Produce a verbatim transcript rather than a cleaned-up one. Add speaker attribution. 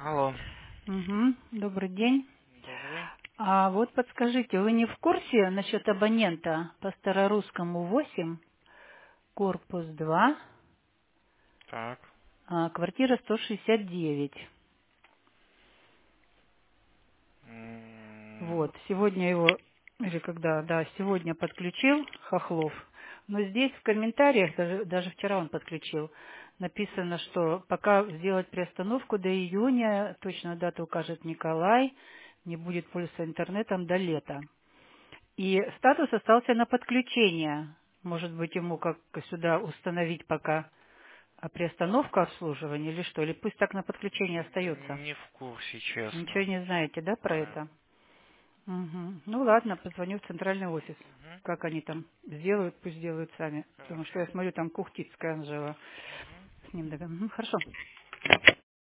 Speaker 1: Алло.
Speaker 2: Угу. Добрый день.
Speaker 1: Добрый.
Speaker 2: А вот подскажите, вы не в курсе насчет абонента по Старорусскому восемь, корпус два,
Speaker 1: Так.
Speaker 2: а, квартира сто шестьдесят девять?
Speaker 1: М,
Speaker 2: Вот, сегодня его, или когда, да, сегодня подключил Хохлов, но здесь в комментариях, даже, даже вчера он подключил, написано, что пока сделать приостановку до июня, точную дату укажет Николай, не будет пользоваться интернетом до лета. И статус остался на подключение. Может быть, ему как сюда установить пока а, приостановка обслуживания или что? Или пусть так на подключение остается?
Speaker 1: Не в курсе, честно.
Speaker 2: Ничего не знаете, да, про
Speaker 1: Нет.
Speaker 2: это? Мгм. Ну ладно, позвоню в центральный офис.
Speaker 1: Мгм.
Speaker 2: Как они там сделают, пусть делают сами. Потому что
Speaker 1: Хорошо.
Speaker 2: я смотрю, там кухтицкая Анжела.
Speaker 1: Мгм.
Speaker 2: С ним договор- Мгм, хорошо.